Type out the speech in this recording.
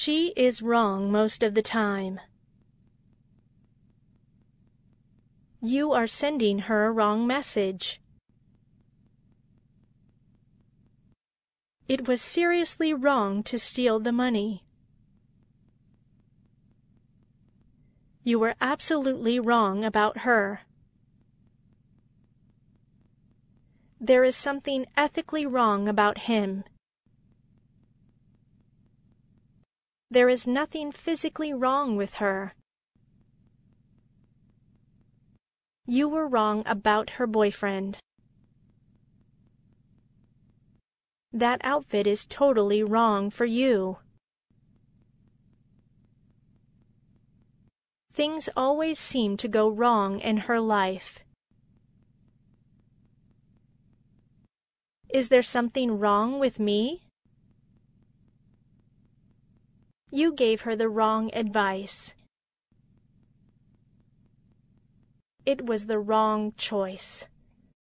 She is wrong most of the time. You are sending her a wrong message. It was seriously wrong to steal the money. You were absolutely wrong about her. There is something ethically wrong about him. There is nothing physically wrong with her. You were wrong about her boyfriend. That outfit is totally wrong for you. Things always seem to go wrong in her life. Is there something wrong with me? You gave her the wrong advice. It was the wrong choice.